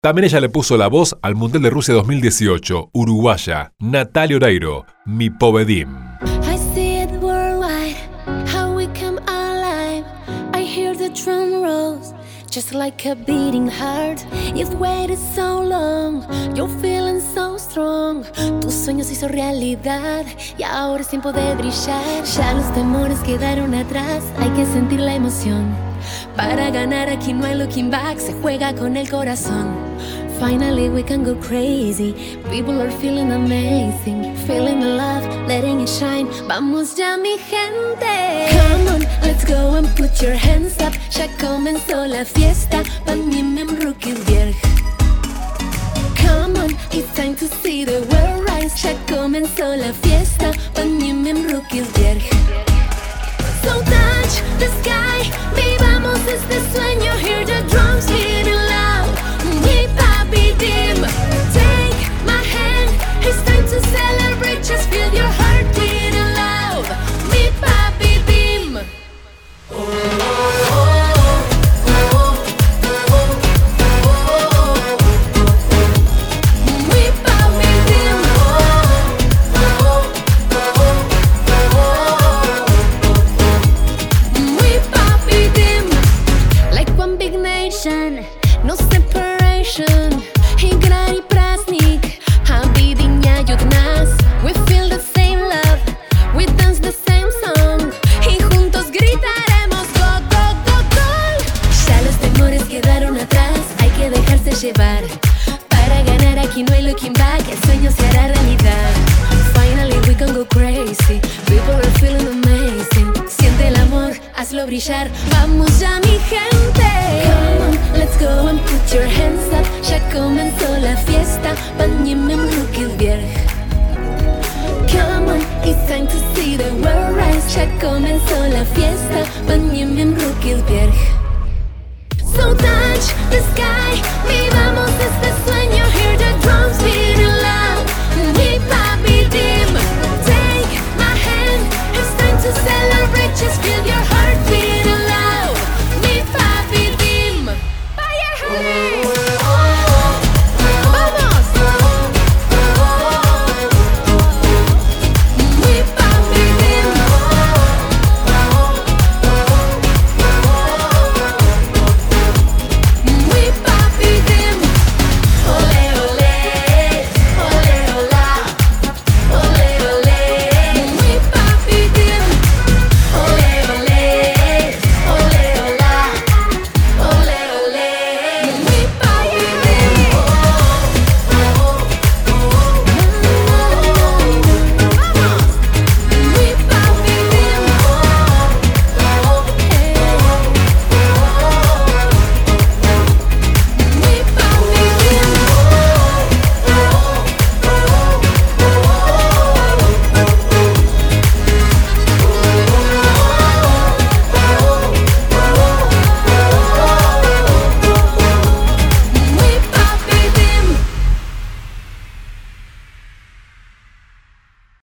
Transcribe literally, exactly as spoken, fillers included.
También ella le puso la voz al Mundial de Rusia dos mil dieciocho, uruguaya, Natalia Oreiro, Mi Povedim. I see it worldwide, how we come alive. I hear the drum rolls, just like a beating heart. You've waited so long, you're feeling so strong. Tus sueños hizo realidad y ahora es tiempo de brillar. Ya los temores quedaron atrás, hay que sentir la emoción. Para ganar aquí no hay looking back, se juega con el corazón. Finally we can go crazy, people are feeling amazing. Feeling the love, letting it shine. Vamos ya mi gente. Come on, let's go and put your hands up. Ya comenzó la fiesta, поднимем руки вверх. Come on, it's time to see the world rise. Ya comenzó la fiesta, поднимем руки вверх. So touch the sky, vivamos este sueño. Hear the drums beating loud. Mi Povedim, take my hand. It's time to celebrate. Just feel your heart beating loud. Mi Povedim. Oh, oh, oh, oh, oh, oh, oh. Mi Povedim. Oh, oh, no separation. Игра и праздник, объединяют нас. We feel the same love, we dance the same song. Y juntos gritaremos go, go, go, go. Ya los temores quedaron atrás, hay que dejarse llevar. Para ganar aquí no hay looking back, el sueño se hará realidad. Finally we can go crazy, people are feeling amazing. Siente el amor, hazlo brillar, vamos ya mi gente. Come on, let's go and put your hands up. Ya comenzó la fiesta, поднимем руки вверх. Come on, it's time to see the world rise. Ya comenzó la fiesta, поднимем руки вверх. So touch the sky, viva